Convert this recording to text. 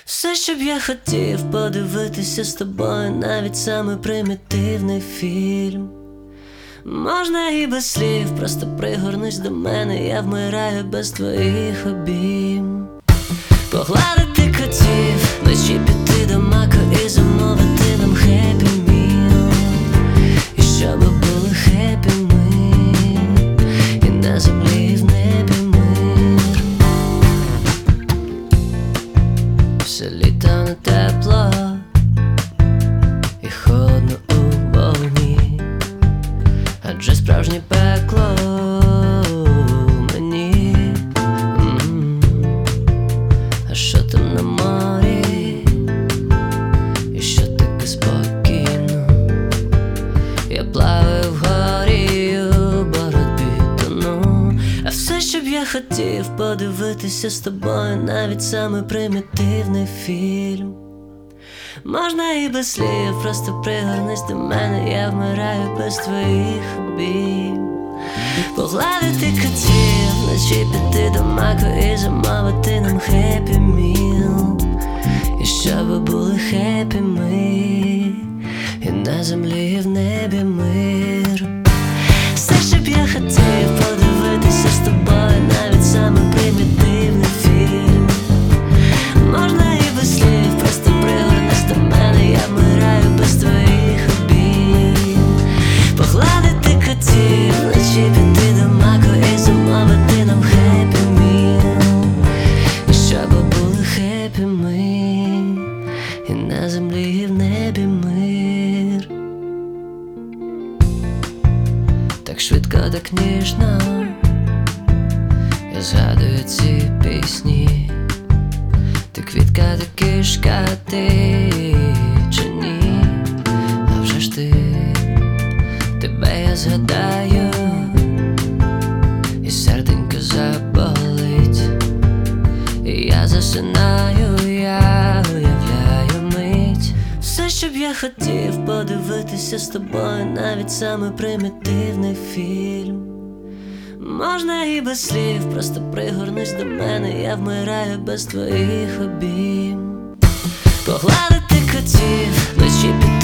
Все, що б я хотів подивитися з тобою, навіть самий примітивний фільм. Можна і без слів, просто пригорнись до мене, я вмираю без твоїх обійм. Погладити котів, вночі піти до маку і замовити нам хеппі міл. І щоб були хеппі ми, і на землі, і в небі мир. Все літо не тепло і холодно у вогні, адже справжнє пекло мені. А що там на морі, і що таке спокійно? Я плаваю вгорі, у боротьбі тону. А все, що б я хотів подивитися з тобою, навіть самий примітивний фільм. Можна і без слів, просто пригорнись до мене, я вмираю без твоїх обійм. Погладити котів, вночі піти до маку і замовити нам хеппі міл. І щоб були хеппі ми, і на землі, і в небі мир. Все, що б я хотів подивитися з тобою, навіть самий примітивний фільм. Можна і без слів, просто пригорнись до мене, я вмираю без твоїх обійм. Погладити котів, вночі піти до маку і замовити нам хеппі міл. І щоб були хеппі ми, і на землі, і в небі мир. Так швидко, так ніжно я згадую ці пісні. Ти квітка, ти кишка, ти чи ні? А вже ж ти, тебе я згадаю, і серденько заболить. І я засинаю, я уявляю мить. Все, що б я хотів подивитися з тобою, навіть самий примітивний фільм. Можна і без слів, просто пригорнись до мене, я вмираю без твоїх обійм. Погладити котів, вночі піти